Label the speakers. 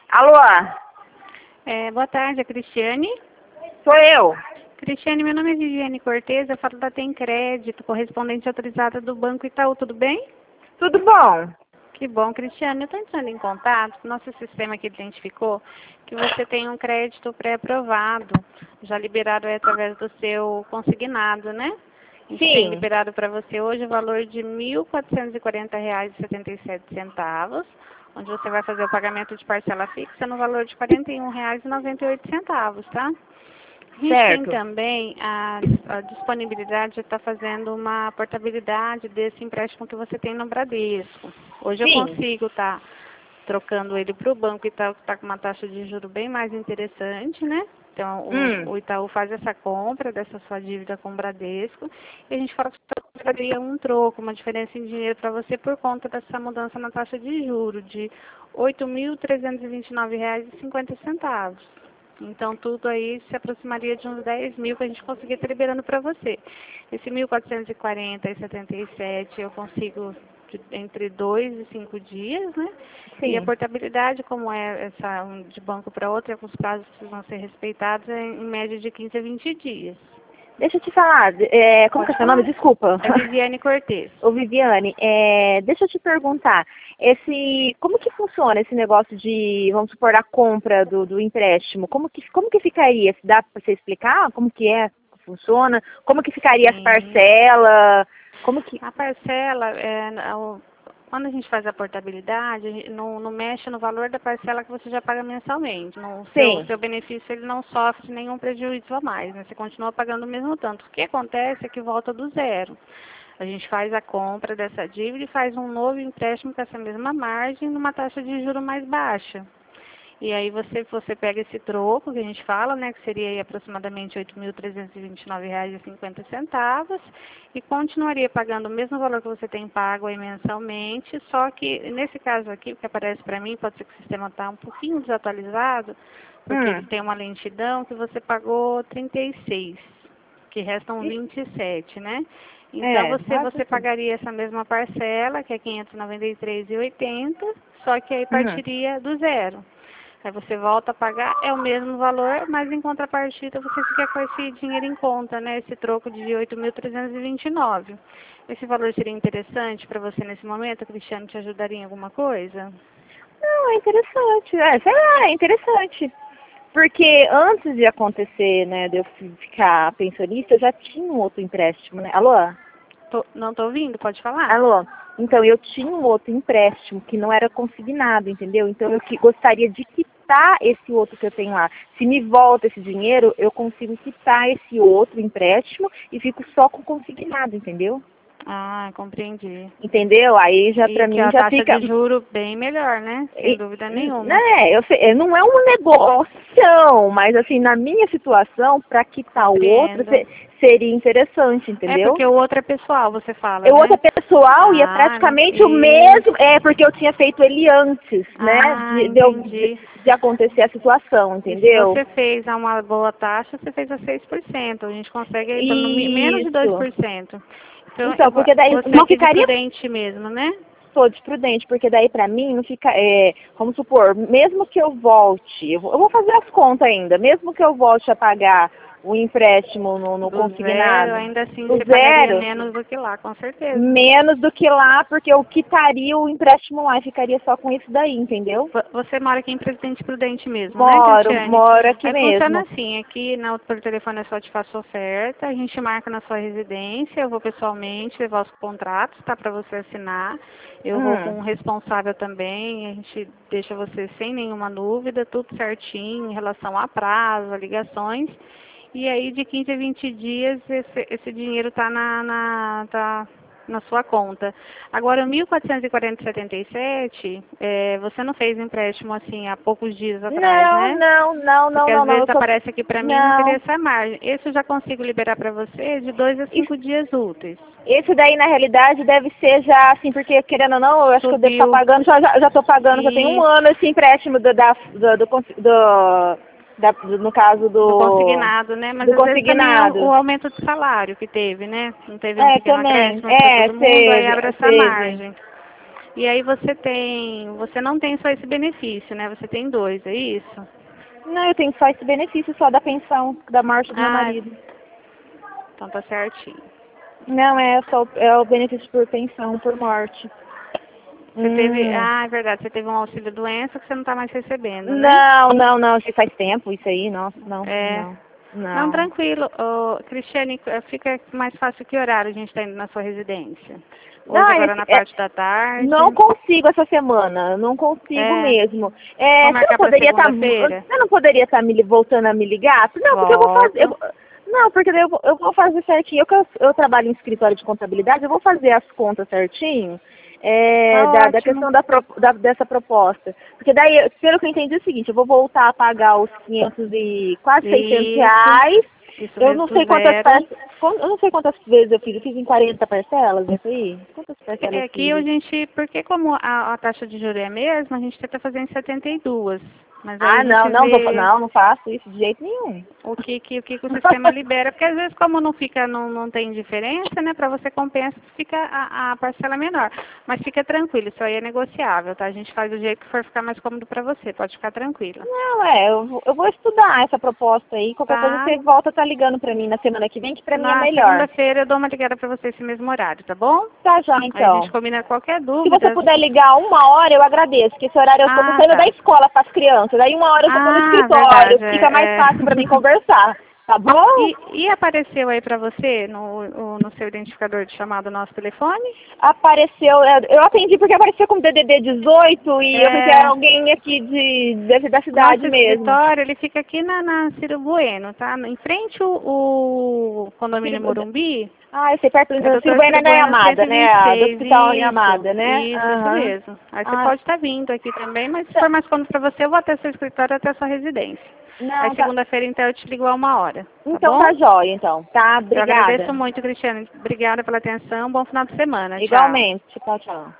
Speaker 1: Alô?
Speaker 2: Boa tarde, a Cristiane.
Speaker 1: Sou eu.
Speaker 2: Cristiane, meu nome é Viviane Cortez, eu falo da Tem Crédito, correspondente autorizada do Banco Itaú, tudo bem?
Speaker 1: Tudo bom?
Speaker 2: Que bom, Cristiane. Eu estou entrando em contato, nosso sistema aqui identificou que você tem um crédito pré-aprovado, já liberado aí através do seu consignado, né? A gente tem
Speaker 1: Sim.
Speaker 2: liberado para você hoje o valor de R$ 1.440,77, onde você vai fazer o pagamento de parcela fixa no valor de R$ 41,98, tá? A gente tem
Speaker 1: Certo.
Speaker 2: também a disponibilidade de estar fazendo uma portabilidade desse empréstimo que você tem no Bradesco. Hoje eu
Speaker 1: Sim.
Speaker 2: consigo estar trocando ele para o banco e tá com uma taxa de juros bem mais interessante, né? Então, o Itaú faz essa compra dessa sua dívida com o Bradesco e a gente fala que você pagaria um troco, uma diferença em dinheiro para você por conta dessa mudança na taxa de juros de R$ 8.329,50. Então, tudo aí se aproximaria de uns 10 mil que a gente conseguia estar liberando para você. Esse 1.440,77 eu consigo entre 2 e 5 dias, né? E a
Speaker 1: Sim.
Speaker 2: portabilidade, como é essa de banco para outro, os prazos precisam ser respeitados, é em média de 15 a 20 dias.
Speaker 1: Deixa eu te falar, como que é seu nome? Desculpa.
Speaker 2: É Viviane Cortez.
Speaker 1: Ô, Viviane, deixa eu te perguntar, como que funciona esse negócio de, vamos supor, a compra do empréstimo? Como que ficaria? Dá para você explicar como que funciona? Como que ficaria as
Speaker 2: Sim.
Speaker 1: parcelas? Como que...
Speaker 2: A parcela, quando a gente faz a portabilidade, não mexe no valor da parcela que você já paga mensalmente. O
Speaker 1: Sim.
Speaker 2: seu benefício ele não sofre nenhum prejuízo a mais, né? Você continua pagando o mesmo tanto. O que acontece é que volta do zero. A gente faz a compra dessa dívida e faz um novo empréstimo com essa mesma margem numa taxa de juros mais baixa. E aí você pega esse troco que a gente fala, né, que seria aí aproximadamente R$ 8.329,50 e continuaria pagando o mesmo valor que você tem pago aí mensalmente, só que nesse caso aqui, o que aparece para mim, pode ser que o sistema está um pouquinho desatualizado, porque ele tem uma lentidão que você pagou 36, que restam 27, né? Então você pagaria essa mesma parcela, que é R$ 593,80, só que aí partiria do zero. Aí você volta a pagar, é o mesmo valor, mas em contrapartida você fica com esse dinheiro em conta, né? Esse troco de 8.329. Esse valor seria interessante para você nesse momento? Cristiano te ajudaria em alguma coisa?
Speaker 1: Não, é interessante. Sei lá, é interessante. Porque antes de acontecer, né, de eu ficar pensionista, eu já tinha um outro empréstimo, né? Alô?
Speaker 2: Não estou ouvindo, pode falar?
Speaker 1: Alô? Então, eu tinha um outro empréstimo que não era consignado, entendeu? Então, eu gostaria de quitar esse outro que eu tenho lá. Se me volta esse dinheiro, eu consigo quitar esse outro empréstimo e fico só com consignado, entendeu?
Speaker 2: Ah, compreendi.
Speaker 1: Entendeu? Aí já pra
Speaker 2: E que
Speaker 1: mim
Speaker 2: a
Speaker 1: já
Speaker 2: taxa
Speaker 1: fica...
Speaker 2: de juro bem melhor, né? Sem dúvida nenhuma.
Speaker 1: Né, eu sei, não é um negócio, mas assim, na minha situação, para quitar o outro,
Speaker 2: Compreendo.
Speaker 1: seria interessante,
Speaker 2: É
Speaker 1: entendeu?
Speaker 2: porque o outro é pessoal, você fala,
Speaker 1: O
Speaker 2: né?
Speaker 1: outro é pessoal e é
Speaker 2: Ah,
Speaker 1: praticamente o mesmo,
Speaker 2: isso.
Speaker 1: porque eu tinha feito ele antes, né,
Speaker 2: Ah, entendi.
Speaker 1: de acontecer a situação,
Speaker 2: E se
Speaker 1: entendeu?
Speaker 2: você fez a uma boa taxa, você fez a 6%. A gente consegue aí pelo menos de
Speaker 1: Isso.
Speaker 2: 2%. Então,
Speaker 1: Então, porque daí
Speaker 2: você
Speaker 1: não
Speaker 2: aqui de
Speaker 1: ficaria
Speaker 2: prudente mesmo, né?
Speaker 1: sou desprudente, porque daí pra mim não fica, vamos supor, mesmo que eu volte, eu vou fazer as contas ainda, mesmo que eu volte a pagar o empréstimo no
Speaker 2: Do zero,
Speaker 1: consignado,
Speaker 2: ainda assim
Speaker 1: do
Speaker 2: você pagaria
Speaker 1: zero,
Speaker 2: menos do que lá, com certeza.
Speaker 1: menos do que lá, porque eu quitaria o empréstimo lá e ficaria só com isso daí, entendeu?
Speaker 2: Você mora aqui em Presidente Prudente mesmo, né, Cristiane?
Speaker 1: Moro aqui
Speaker 2: Aí funciona
Speaker 1: mesmo.
Speaker 2: assim, aqui por telefone eu só te faço oferta, a gente marca na sua residência, eu vou pessoalmente levar os contratos, tá, para você assinar. Eu vou com o responsável também, a gente deixa você sem nenhuma dúvida, tudo certinho em relação a prazo, a ligações. E aí de 15 a 20 dias esse dinheiro está na sua conta. Agora, o 1.440,77, você não fez empréstimo assim há poucos dias atrás, né? Porque às vezes aparece aqui para mim não teria essa margem. Esse eu já consigo liberar para você de 2 a 5 dias úteis.
Speaker 1: Esse daí, na realidade, deve ser já, assim, porque, querendo ou não, eu acho que eu devo estar pagando, já estou pagando, já tem um ano esse empréstimo no caso
Speaker 2: do consignado, né? Mas às vezes também é o aumento de salário que teve, né? Não teve um pequeno
Speaker 1: também,
Speaker 2: acréscimo para todo mundo, aí abre essa margem. E aí você não tem só esse benefício, né? Você tem dois, é isso?
Speaker 1: Não, eu tenho só esse benefício só da pensão da morte do meu marido.
Speaker 2: Então tá certinho.
Speaker 1: Não, é o benefício por pensão, por morte.
Speaker 2: Você teve, é verdade, você teve um auxílio doença que você não está mais recebendo, né?
Speaker 1: Não, isso faz tempo, isso aí, nossa,
Speaker 2: Não, tranquilo. Cristiane, fica mais fácil que horário a gente está indo na sua residência? Hoje, agora na parte da tarde?
Speaker 1: Não consigo essa semana, não consigo mesmo.
Speaker 2: Vamos marcar para segunda-feira?
Speaker 1: Você não poderia estar voltando a me ligar? Não, porque eu vou fazer... Não, porque daí eu vou fazer certinho. Eu trabalho em escritório de contabilidade, eu vou fazer as contas certinho. Da questão dessa proposta. Porque daí, pelo que eu entendi, é o seguinte, eu vou voltar a pagar os 500 e quase 600 reais. Eu não sei quantas vezes eu fiz em 40 parcelas, isso aí? Quantas parcelas
Speaker 2: aqui a gente, porque como a taxa de juros é a mesma, a gente tenta fazer em 72. Mas
Speaker 1: não faço isso de jeito nenhum.
Speaker 2: O que o sistema libera, porque às vezes como não tem diferença, né, para você compensa, fica a parcela menor. Mas fica tranquilo, isso aí é negociável, tá? A gente faz do jeito que for ficar mais cômodo para você, pode ficar tranquila.
Speaker 1: Não, eu vou estudar essa proposta aí, qualquer coisa você volta a ligar para mim na semana que vem, que para mim é melhor.
Speaker 2: Na segunda-feira eu dou uma ligada para você esse mesmo horário, tá bom?
Speaker 1: Tá já, então.
Speaker 2: Aí a gente combina qualquer dúvida.
Speaker 1: Se você puder ligar 1 hora, eu agradeço, porque esse horário eu tô saindo da escola para as crianças. Daí 1 hora eu tô no escritório, fica mais fácil para mim conversar, tá bom?
Speaker 2: E apareceu aí para você no seu identificador de chamada o nosso telefone?
Speaker 1: Apareceu, eu atendi porque apareceu como DDD 18 e eu pensei que era alguém aqui da cidade mesmo.
Speaker 2: O escritório, ele fica aqui na Ciro Bueno, tá? Em frente o condomínio Morumbi.
Speaker 1: Eu sei, perto do Ciro Bueno da Amada, né? Do hospital em Amada, né?
Speaker 2: Isso mesmo. Aí você pode estar vindo aqui também, mas se for mais cômodo para você, eu vou até seu escritório, até sua residência. Aí segunda-feira, então, eu te ligo a 1 hora.
Speaker 1: Então tá jóia, então. Tá, obrigada.
Speaker 2: Eu agradeço muito, Cristiane. Obrigada pela atenção. Bom final de semana.
Speaker 1: Igualmente. Tchau, tchau.